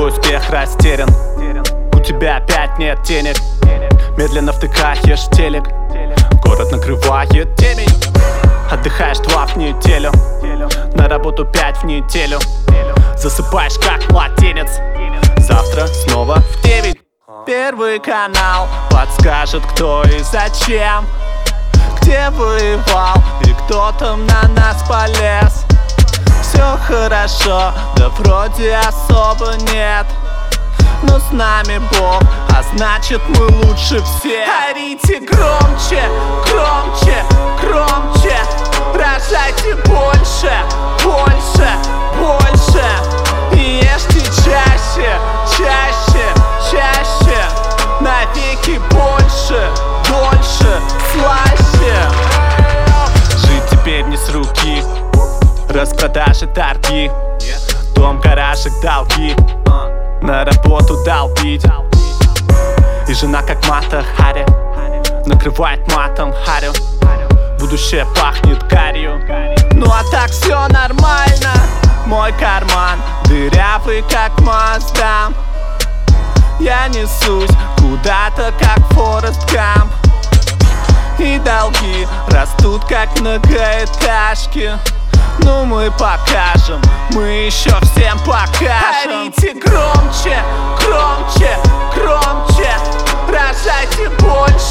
твой успех растерян. У тебя опять нет денег, медленно втыкаешь телек. Город накрывает темень. Отдыхаешь 2 в неделю, на работу 5 в неделю. Засыпаешь как младенец, завтра снова в 9. Первый канал подскажет, кто и зачем, где воевал и кто там на нас полез. Все хорошо, да вроде особо нет, но с нами Бог, а значит мы лучше всех. Орите громче, громче, громче, рожайте больше, больше, больше. И ешьте чаще, чаще, чаще, навеки больше, дольше, слаще. Жить теперь не с руки, распродажи, торги, дом, гаражик, долги, на работу долбить. И жена как Мата Хари накрывает матом харю. Будущее пахнет гарью. Ну а так все нормально. Мой карман дырявый как Мазда. Я несусь куда-то как Форест Гамп. И долги растут как многоэтажки. Ну мы покажем, мы еще всем покажем. Орите громче, громче, громче, рожайте больше.